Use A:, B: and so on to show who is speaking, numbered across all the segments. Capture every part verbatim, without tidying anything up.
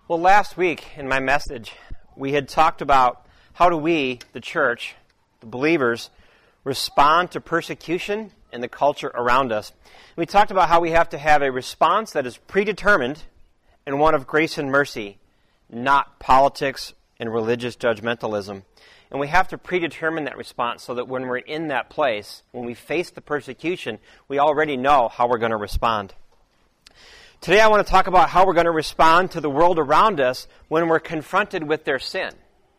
A: Well, last week in my message, we had talked about how do we, the church, the believers, respond to persecution in the culture around us. We talked about how we have to have a response that is predetermined and one of grace and mercy, not politics and religious judgmentalism. And we have to predetermine that response so that when we're in that place, when we face the persecution, we already know how we're going to respond. Today I want to talk about how we're going to respond to the world around us when we're confronted with their sin.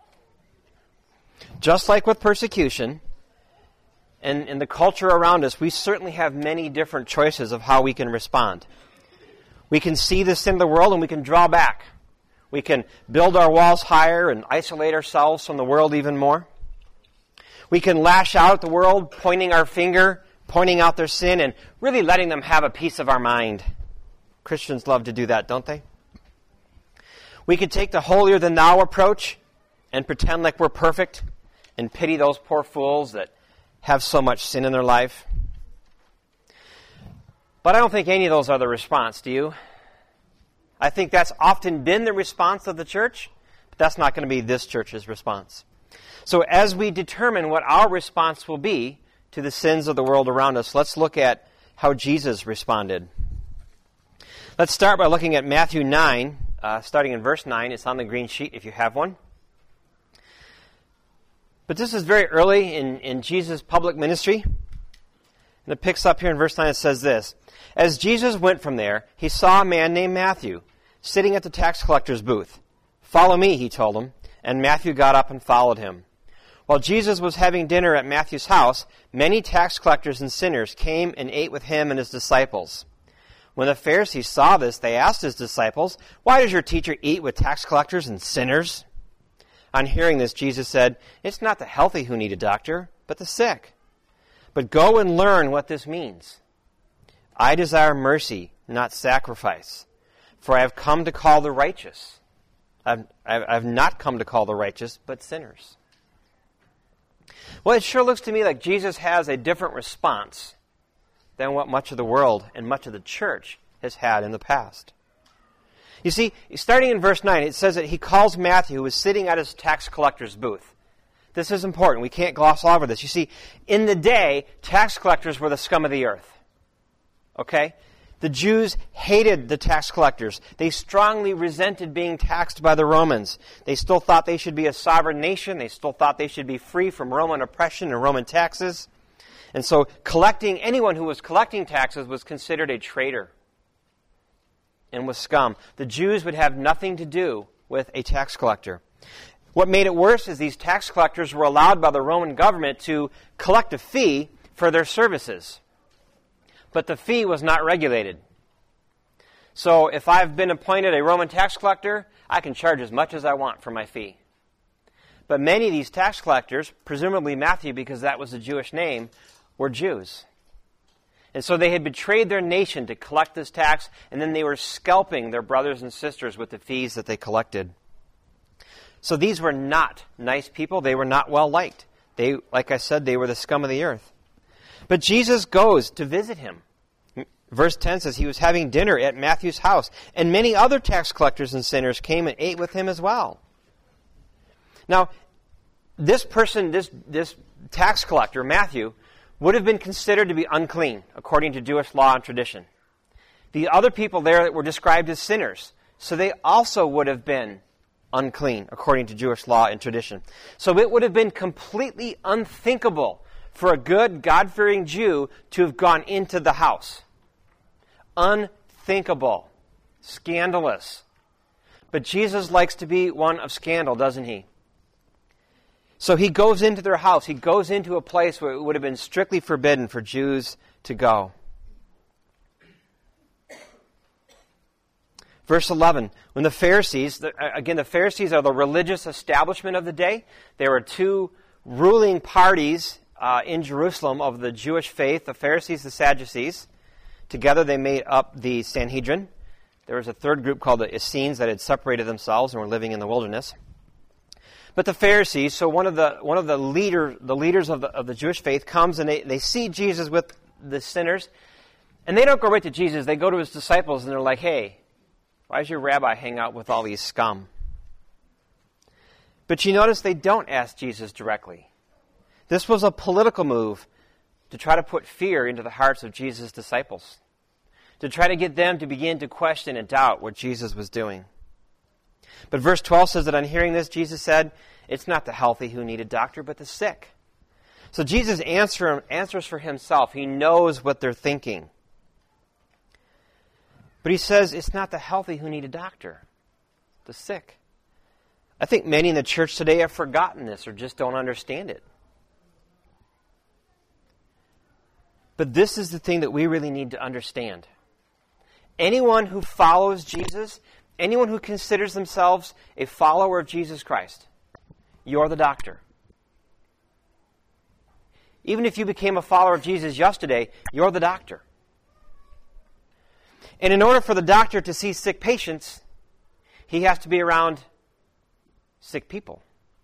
A: Just like with persecution, and in the culture around us, we certainly have many different choices of how we can respond. We can see the sin of the world and we can draw back. We can build our walls higher and isolate ourselves from the world even more. We can lash out at the world, pointing our finger, pointing out their sin, and really letting them have a piece of our mind. Christians love to do that, don't they? We could take the holier-than-thou approach and pretend like we're perfect and pity those poor fools that have so much sin in their life. But I don't think any of those are the response, do you? I think that's often been the response of the church, but that's not going to be this church's response. So as we determine what our response will be to the sins of the world around us, let's look at how Jesus responded. Let's start by looking at Matthew nine, uh, starting in verse nine. It's on the green sheet if you have one. But this is very early in, in Jesus' public ministry. And it picks up here in verse nine. It says this: As Jesus went from there, he saw a man named Matthew sitting at the tax collector's booth. "Follow me," he told him, and Matthew got up and followed him. While Jesus was having dinner at Matthew's house, many tax collectors and sinners came and ate with him and his disciples. When the Pharisees saw this, they asked his disciples, "Why does your teacher eat with tax collectors and sinners?" On hearing this, Jesus said, "It's not the healthy who need a doctor, but the sick. But go and learn what this means. I desire mercy, not sacrifice, for I have come to call the righteous. I've, I've not come to call the righteous, but sinners." Well, it sure looks to me like Jesus has a different response than what much of the world and much of the church has had in the past. You see, starting in verse nine, it says that he calls Matthew, who is sitting at his tax collector's booth. This is important. We can't gloss over this. You see, in the day, tax collectors were the scum of the earth. Okay? The Jews hated the tax collectors. They strongly resented being taxed by the Romans. They still thought they should be a sovereign nation. They still thought they should be free from Roman oppression and Roman taxes. And so collecting, anyone who was collecting taxes was considered a traitor and was scum. The Jews would have nothing to do with a tax collector. What made it worse is these tax collectors were allowed by the Roman government to collect a fee for their services. But the fee was not regulated. So if I've been appointed a Roman tax collector, I can charge as much as I want for my fee. But many of these tax collectors, presumably Matthew because that was a Jewish name, were Jews. And so they had betrayed their nation to collect this tax, and then they were scalping their brothers and sisters with the fees that they collected. So these were not nice people. They were not well liked. They, like I said, they were the scum of the earth. But Jesus goes to visit him. Verse ten says he was having dinner at Matthew's house, and many other tax collectors and sinners came and ate with him as well. Now, this person, this, this tax collector, Matthew, would have been considered to be unclean, according to Jewish law and tradition. The other people there were described as sinners, so they also would have been unclean, according to Jewish law and tradition. So it would have been completely unthinkable for a good, God-fearing Jew to have gone into the house. Unthinkable. Scandalous. But Jesus likes to be one of scandal, doesn't he? So he goes into their house. He goes into a place where it would have been strictly forbidden for Jews to go. Verse eleven, when the Pharisees, again, the Pharisees are the religious establishment of the day. There were two ruling parties uh, in Jerusalem of the Jewish faith, the Pharisees, the Sadducees. Together they made up the Sanhedrin. There was a third group called the Essenes that had separated themselves and were living in the wilderness. But the Pharisees, so one of the one of the leader the leaders of the of the Jewish faith comes and they, they see Jesus with the sinners, and they don't go right to Jesus. They go to his disciples and they're like, "Hey, Why does your rabbi hang out with all these scum? But you notice they don't ask Jesus directly. This was a political move to try to put fear into the hearts of Jesus' disciples, to try to get them to begin to question and doubt what Jesus was doing. But verse twelve says that on hearing this, Jesus said, it's not the healthy who need a doctor, but the sick. So Jesus answer, answers for himself. He knows what they're thinking. But he says it's not the healthy who need a doctor, the sick. I think many in the church today have forgotten this or just don't understand it. But this is the thing that we really need to understand. Anyone who follows Jesus, anyone who considers themselves a follower of Jesus Christ, you're the doctor. Even if you became a follower of Jesus yesterday, you're the doctor. And in order for the doctor to see sick patients, he has to be around sick people.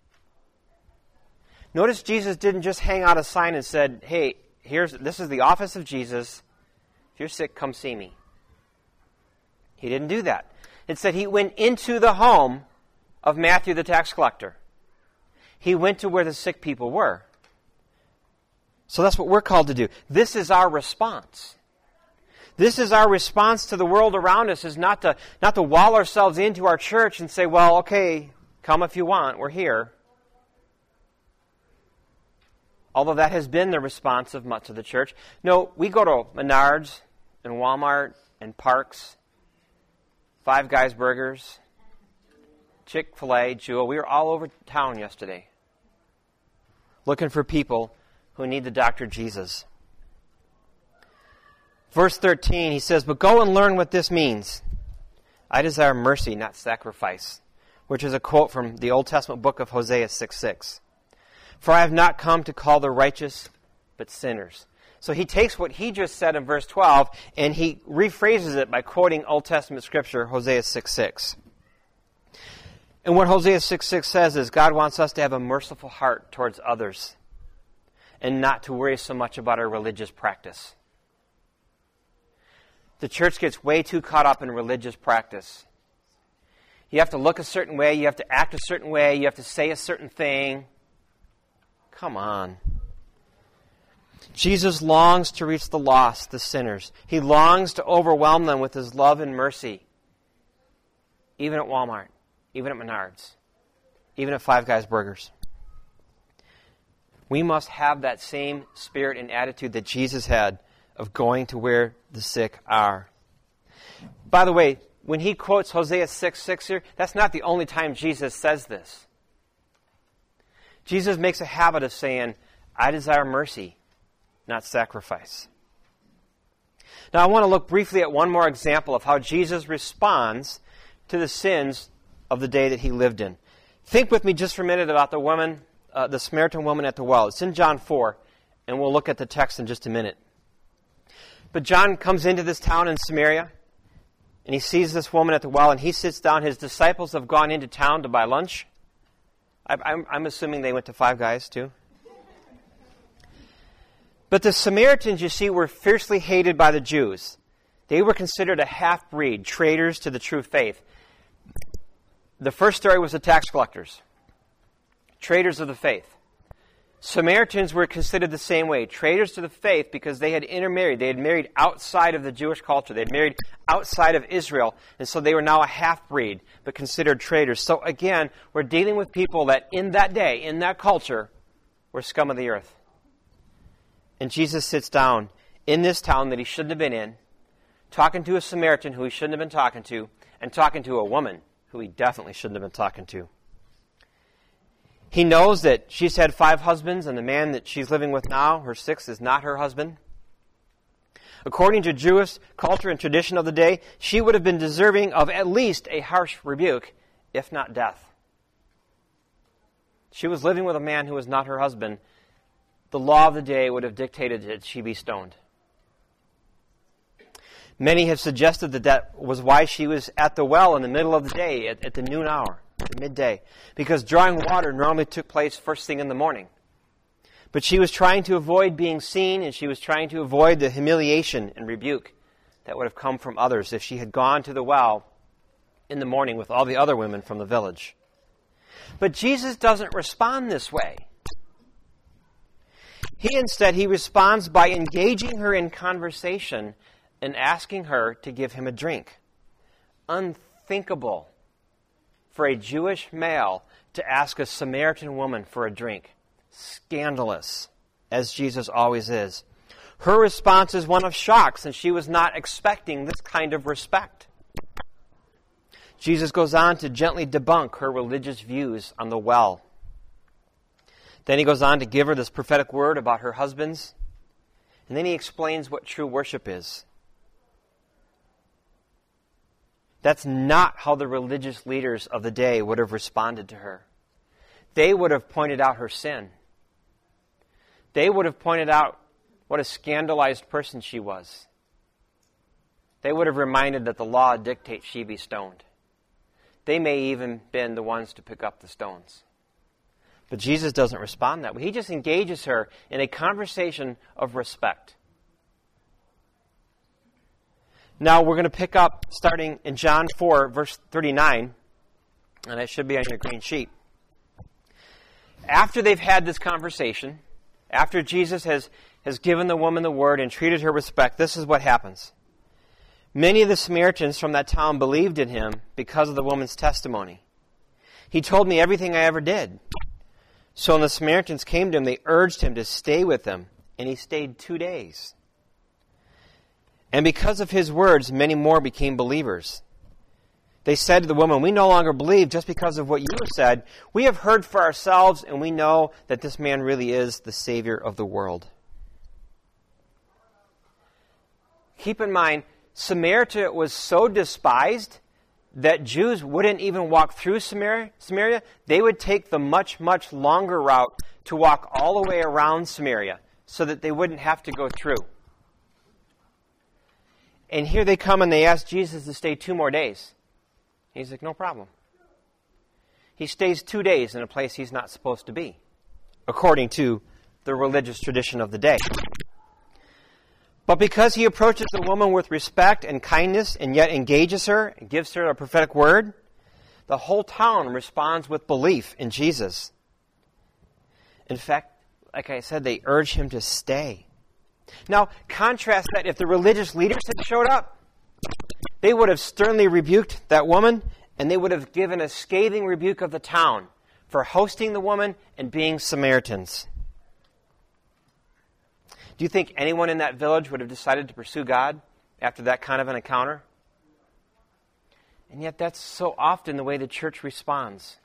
A: Notice Jesus didn't just hang out a sign and said, hey, here's this is the office of Jesus. If you're sick, come see me. He didn't do that. It said he went into the home of Matthew the tax collector. He went to where the sick people were. So that's what we're called to do. This is our response. This is our response to the world around us, is not to, not to wall ourselves into our church and say, well, okay, come if you want, we're here. Although that has been the response of much of the church. No, we go to Menards and Walmart and Parks, Five Guys Burgers, Chick-fil-A, Jewel. We were all over town yesterday looking for people who need the Doctor Jesus. Verse thirteen, he says, but go and learn what this means. I desire mercy, not sacrifice, which is a quote from the Old Testament book of Hosea six six. For I have not come to call the righteous, but sinners. So he takes what he just said in verse twelve, and he rephrases it by quoting Old Testament scripture, Hosea six six. And what Hosea six six says is God wants us to have a merciful heart towards others and not to worry so much about our religious practice. The church gets way too caught up in religious practice. You have to look a certain way, you have to act a certain way, you have to say a certain thing. Come on. Jesus longs to reach the lost, the sinners. He longs to overwhelm them with his love and mercy. Even at Walmart, even at Menards, even at Five Guys Burgers. We must have that same spirit and attitude that Jesus had of going to where the sick are. By the way, when he quotes Hosea six six here, that's not the only time Jesus says this. Jesus makes a habit of saying, I desire mercy, not sacrifice. Now I want to look briefly at one more example of how Jesus responds to the sins of the day that he lived in. Think with me just for a minute about the woman, uh, the Samaritan woman at the well. It's in John four, and we'll look at the text in just a minute. But John comes into this town in Samaria, and he sees this woman at the well, and he sits down. His disciples have gone into town to buy lunch. I, I'm, I'm assuming they went to Five Guys too. But the Samaritans, you see, were fiercely hated by the Jews. They were considered a half-breed, traitors to the true faith. The first story was the tax collectors, traitors of the faith. Samaritans were considered the same way, traitors to the faith, because they had intermarried. They had married outside of the Jewish culture. They had married outside of Israel, and so they were now a half-breed, but considered traitors. So again, we're dealing with people that in that day, in that culture, were scum of the earth. And Jesus sits down in this town that he shouldn't have been in, talking to a Samaritan who he shouldn't have been talking to, and talking to a woman who he definitely shouldn't have been talking to. He knows that she's had five husbands, and the man that she's living with now, her sixth, is not her husband. According to Jewish culture and tradition of the day, she would have been deserving of at least a harsh rebuke, if not death. She was living with a man who was not her husband. The law of the day would have dictated that she be stoned. Many have suggested that that was why she was at the well in the middle of the day, at, at the noon hour, at midday, because drawing water normally took place first thing in the morning. But she was trying to avoid being seen, and she was trying to avoid the humiliation and rebuke that would have come from others if she had gone to the well in the morning with all the other women from the village. But Jesus doesn't respond this way. He instead, he responds by engaging her in conversation and asking her to give him a drink. Unthinkable for a Jewish male to ask a Samaritan woman for a drink. Scandalous, as Jesus always is. Her response is one of shock, since she was not expecting this kind of respect. Jesus goes on to gently debunk her religious views on the well. Then he goes on to give her this prophetic word about her husbands. And then he explains what true worship is. That's not how the religious leaders of the day would have responded to her. They would have pointed out her sin. They would have pointed out what a scandalized person she was. They would have reminded that the law dictates she be stoned. They may even been the ones to pick up the stones. But Jesus doesn't respond that way. He just engages her in a conversation of respect. Now we're going to pick up starting in John four, verse thirty-nine, and it should be on your green sheet. After they've had this conversation, after Jesus has, has given the woman the word and treated her with respect, this is what happens. Many of the Samaritans from that town believed in him because of the woman's testimony. He told me everything I ever did. So when the Samaritans came to him, they urged him to stay with them, and he stayed two days. And because of his words, many more became believers. They said to the woman, "We no longer believe just because of what you have said. We have heard for ourselves, and we know that this man really is the Savior of the world." Keep in mind, Samaria was so despised that Jews wouldn't even walk through Samaria. Samaria. They would take the much, much longer route to walk all the way around Samaria so that they wouldn't have to go through. And here they come and they ask Jesus to stay two more days. He's like, no problem. He stays two days in a place he's not supposed to be, according to the religious tradition of the day. But because he approaches the woman with respect and kindness and yet engages her and gives her a prophetic word, the whole town responds with belief in Jesus. In fact, like I said, they urge him to stay. Now, contrast that if the religious leaders had showed up, they would have sternly rebuked that woman, and they would have given a scathing rebuke of the town for hosting the woman and being Samaritans. Do you think anyone in that village would have decided to pursue God after that kind of an encounter? And yet that's so often the way the church responds.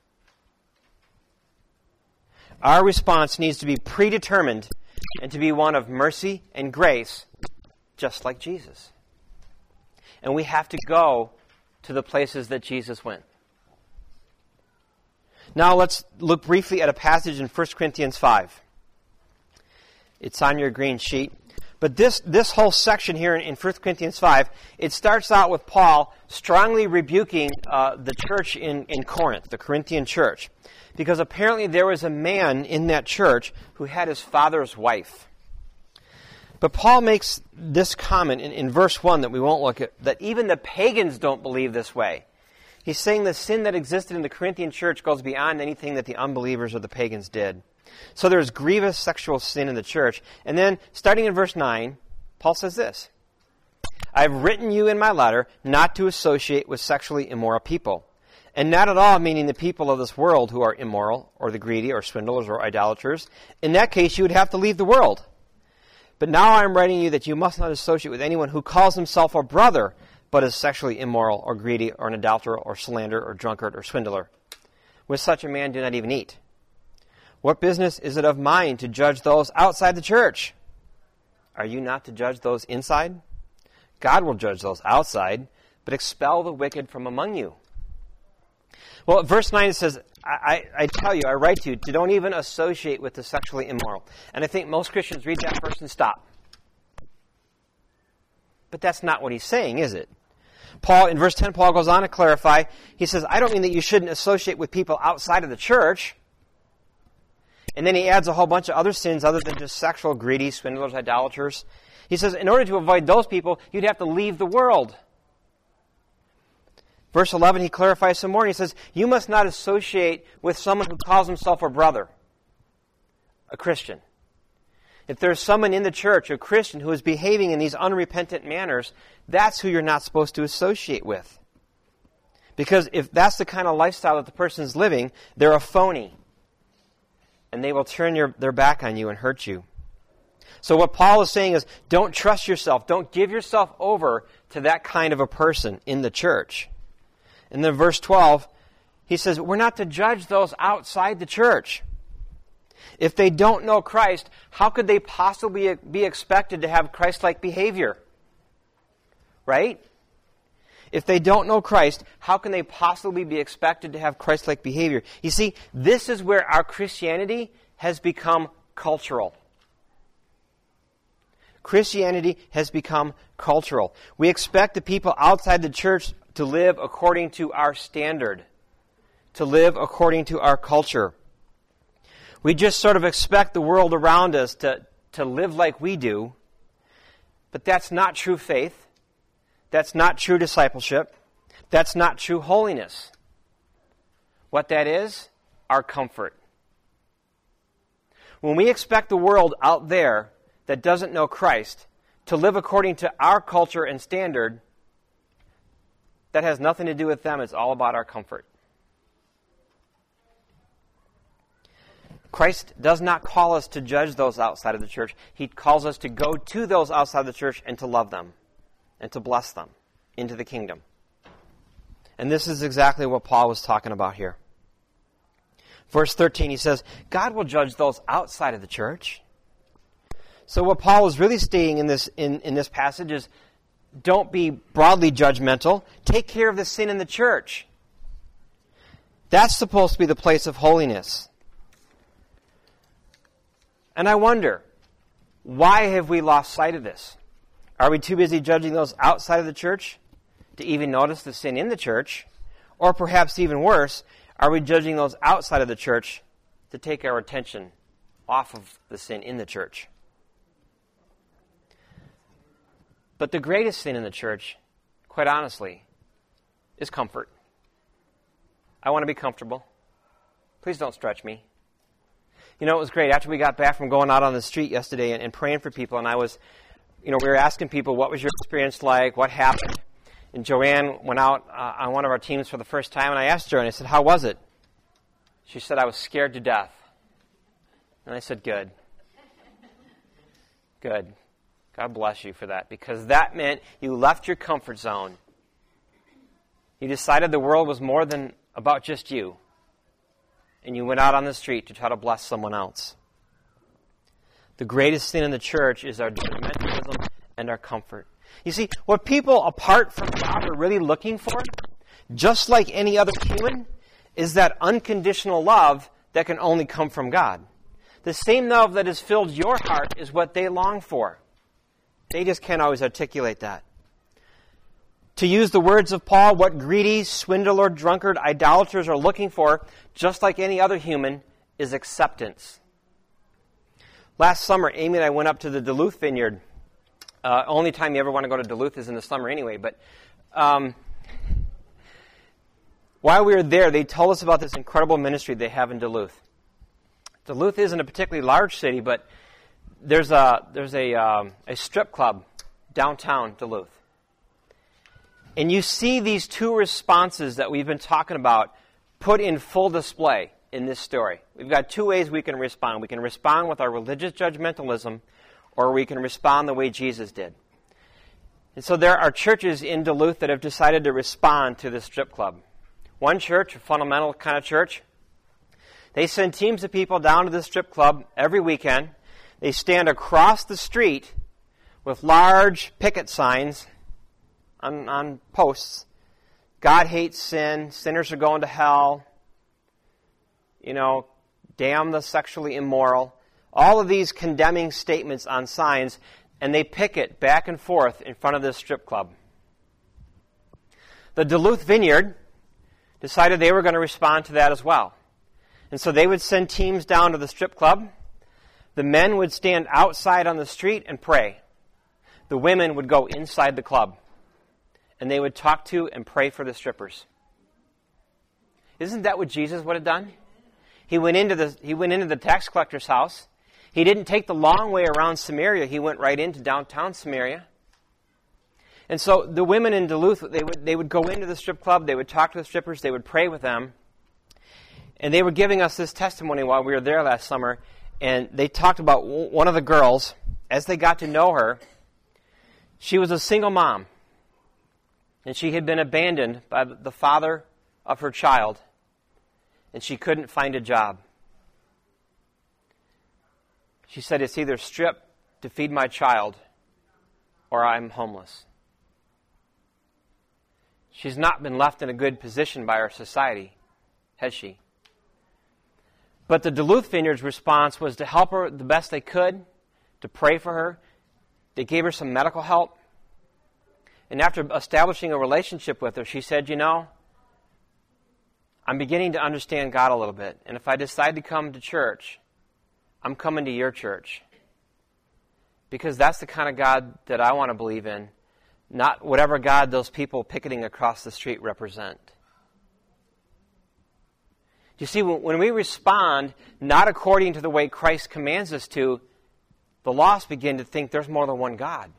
A: Our response needs to be predetermined and to be one of mercy and grace, just like Jesus. And we have to go to the places that Jesus went. Now let's look briefly at a passage in First Corinthians five. It's on your green sheet. But this, this whole section here in, in First Corinthians five, it starts out with Paul strongly rebuking uh, the church in, in Corinth, the Corinthian church. Because apparently there was a man in that church who had his father's wife. But Paul makes this comment in, in verse one that we won't look at, that even the pagans don't believe this way. He's saying the sin that existed in the Corinthian church goes beyond anything that the unbelievers or the pagans did. So there's grievous sexual sin in the church. And then, starting in verse nine, Paul says this: "I've written you in my letter not to associate with sexually immoral people. And not at all meaning the people of this world who are immoral, or the greedy, or swindlers, or idolaters. In that case, you would have to leave the world. But now I'm writing you that you must not associate with anyone who calls himself a brother, but is sexually immoral, or greedy, or an adulterer, or slanderer, or drunkard, or swindler. With such a man do not even eat. What business is it of mine to judge those outside the church? Are you not to judge those inside? God will judge those outside, but expel the wicked from among you." Well, verse nine says, I, I, I tell you, I write to you, to don't even associate with the sexually immoral. And I think most Christians read that verse and stop. But that's not what he's saying, is it? Paul, in verse ten, Paul goes on to clarify. He says, I don't mean that you shouldn't associate with people outside of the church. And then he adds a whole bunch of other sins other than just sexual, greedy, swindlers, idolaters. He says, in order to avoid those people, you'd have to leave the world. Verse eleven, he clarifies some more. He says, you must not associate with someone who calls himself a brother, a Christian. If there's someone in the church, a Christian, who is behaving in these unrepentant manners, that's who you're not supposed to associate with. Because if that's the kind of lifestyle that the person's living, they're a phony. And they will turn your, their back on you and hurt you. So what Paul is saying is, don't trust yourself. Don't give yourself over to that kind of a person in the church. And then verse twelve, he says, we're not to judge those outside the church. If they don't know Christ, how could they possibly be expected to have Christ-like behavior? Right? If they don't know Christ, how can they possibly be expected to have Christ-like behavior? You see, this is where our Christianity has become cultural. Christianity has become cultural. We expect the people outside the church to live according to our standard, to live according to our culture. We just sort of expect the world around us to, to live like we do, but that's not true faith. That's not true discipleship. That's not true holiness. What that is, our comfort. When we expect the world out there that doesn't know Christ to live according to our culture and standard, that has nothing to do with them. It's all about our comfort. Christ does not call us to judge those outside of the church. He calls us to go to those outside the church and to love them and to bless them into the kingdom. And this is exactly what Paul was talking about here. Verse thirteen, he says, God will judge those outside of the church. So what Paul is really stating in this in, in this passage is, don't be broadly judgmental. Take care of the sin in the church. That's supposed to be the place of holiness. And I wonder, why have we lost sight of this? Are we too busy judging those outside of the church to even notice the sin in the church? Or perhaps even worse, are we judging those outside of the church to take our attention off of the sin in the church? But the greatest sin in the church, quite honestly, is comfort. I want to be comfortable. Please don't stretch me. You know, it was great. After we got back from going out on the street yesterday and, and praying for people, and I was, you know, we were asking people, what was your experience like? What happened? And Joanne went out uh, on one of our teams for the first time, and I asked her, and I said, how was it? She said, I was scared to death. And I said, good. Good. God bless you for that, because that meant you left your comfort zone. You decided the world was more than about just you. And you went out on the street to try to bless someone else. The greatest sin in the church is our judgmentalism and our comfort. You see, what people apart from God are really looking for, just like any other human, is that unconditional love that can only come from God. The same love that has filled your heart is what they long for. They just can't always articulate that. To use the words of Paul, what greedy, swindler, drunkard, idolaters are looking for, just like any other human, is acceptance. Last summer, Amy and I went up to the Duluth Vineyard. Uh, only time you ever want to go to Duluth is in the summer anyway. But um, while we were there, they told us about this incredible ministry they have in Duluth. Duluth isn't a particularly large city, but there's a there's a um, a strip club downtown Duluth. And you see these two responses that we've been talking about put in full display in this story. We've got two ways we can respond. We can respond with our religious judgmentalism, or we can respond the way Jesus did. And so there are churches in Duluth that have decided to respond to this strip club. One church, a fundamental kind of church, they send teams of people down to the strip club every weekend. They stand across the street with large picket signs On, on posts. God hates sin. Sinners are going to hell. You know, damn the sexually immoral. All of these condemning statements on signs, and they picket back and forth in front of this strip club. The Duluth Vineyard decided they were going to respond to that as well. And so they would send teams down to the strip club. The men would stand outside on the street and pray. The women would go inside the club and they would talk to and pray for the strippers. Isn't that what Jesus would have done? He went into the he went into the tax collector's house. He didn't take the long way around Samaria. He went right into downtown Samaria. And so the women in Duluth, they would they would go into the strip club, they would talk to the strippers, they would pray with them. And they were giving us this testimony while we were there last summer. And they talked about one of the girls, as they got to know her, she was a single mom. And she had been abandoned by the father of her child. And she couldn't find a job. She said, it's either strip to feed my child or I'm homeless. She's not been left in a good position by our society, has she? But the Duluth Vineyard's response was to help her the best they could, to pray for her. They gave her some medical help. And after establishing a relationship with her, she said, you know, I'm beginning to understand God a little bit. And if I decide to come to church, I'm coming to your church. Because that's the kind of God that I want to believe in, not whatever God those people picketing across the street represent. You see, when we respond not according to the way Christ commands us to, the lost begin to think there's more than one God.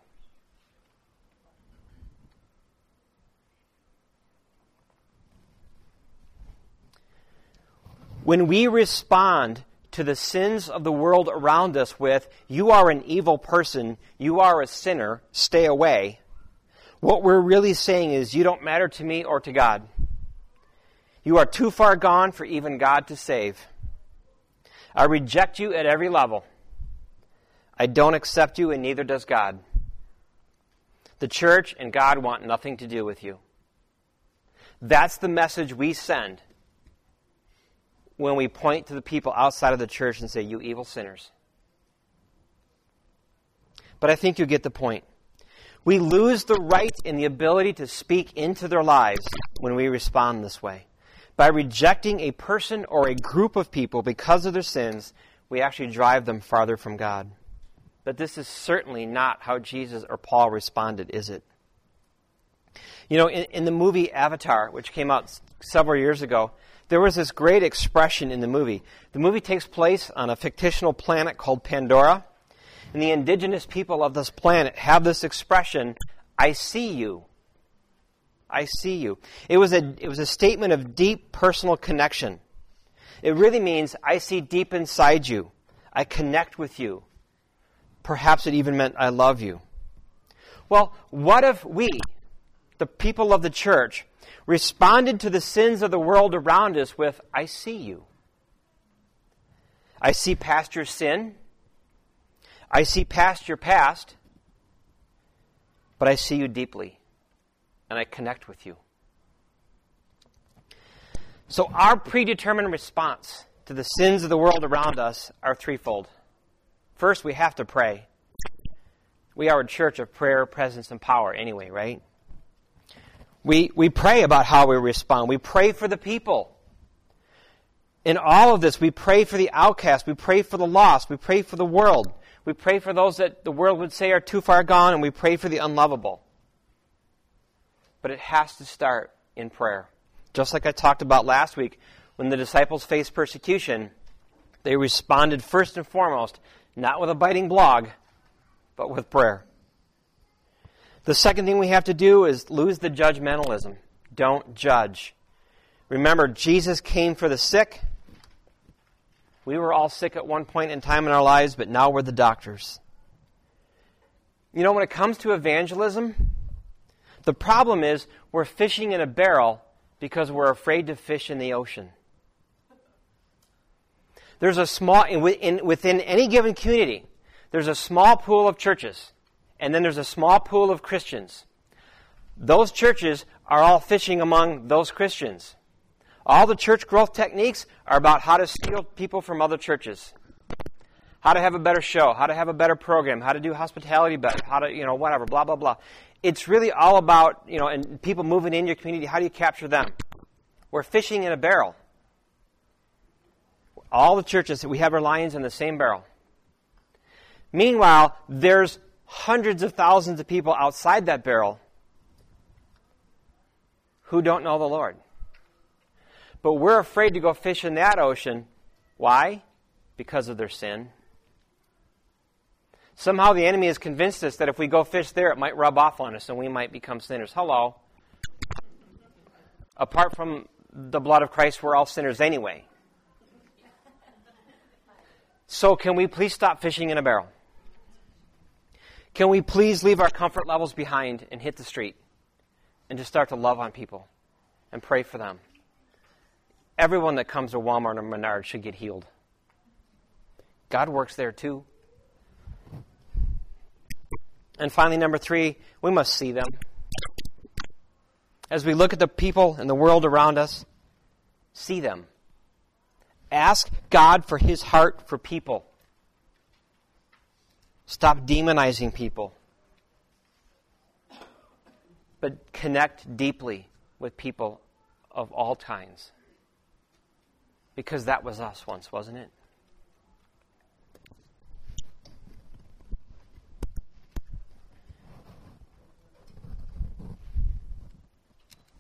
A: When we respond to the sins of the world around us with, you are an evil person, you are a sinner, stay away, what we're really saying is, you don't matter to me or to God. You are too far gone for even God to save. I reject you at every level. I don't accept you, and neither does God. The church and God want nothing to do with you. That's the message we send when we point to the people outside of the church and say, you evil sinners. But I think you get the point. We lose the right and the ability to speak into their lives when we respond this way. By rejecting a person or a group of people because of their sins, we actually drive them farther from God. But this is certainly not how Jesus or Paul responded, is it? You know, in, in the movie Avatar, which came out several years ago, there was this great expression in the movie. The movie takes place on a fictional planet called Pandora, and the indigenous people of this planet have this expression, I see you. I see you. It was a it was a statement of deep personal connection. It really means I see deep inside you. I connect with you. Perhaps it even meant I love you. Well, what if we, the people of the church, responded to the sins of the world around us with, I see you. I see past your sin. I see past your past. But I see you deeply. And I connect with you. So our predetermined response to the sins of the world around us are threefold. First, we have to pray. We are a church of prayer, presence, and power anyway, right? We we pray about how we respond. We pray for the people. In all of this, we pray for the outcast. We pray for the lost. We pray for the world. We pray for those that the world would say are too far gone, and we pray for the unlovable. But it has to start in prayer. Just like I talked about last week, when the disciples faced persecution, they responded first and foremost, not with a biting blog, but with prayer. The second thing we have to do is lose the judgmentalism. Don't judge. Remember, Jesus came for the sick. We were all sick at one point in time in our lives, but now we're the doctors. You know, when it comes to evangelism, the problem is we're fishing in a barrel because we're afraid to fish in the ocean. There's a small, in, in, within any given community, there's a small pool of churches, and then there's a small pool of Christians. Those churches are all fishing among those Christians. All the church growth techniques are about how to steal people from other churches. How to have a better show, how to have a better program, how to do hospitality better, how to, you know, whatever, blah, blah, blah. It's really all about, you know, and people moving in your community, how do you capture them? We're fishing in a barrel. All the churches, we have our lions in the same barrel. Meanwhile, there's hundreds of thousands of people outside that barrel who don't know the Lord. But we're afraid to go fish in that ocean. Why? Because of their sin. Somehow the enemy has convinced us that if we go fish there, it might rub off on us and we might become sinners. Hello. Apart from the blood of Christ, we're all sinners anyway. So can we please stop fishing in a barrel? Can we please leave our comfort levels behind and hit the street and just start to love on people and pray for them? Everyone that comes to Walmart or Menards should get healed. God works there too. And finally, number three, we must see them. As we look at the people and the world around us, see them. Ask God for His heart for people. Stop demonizing people. But connect deeply with people of all kinds. Because that was us once, wasn't it?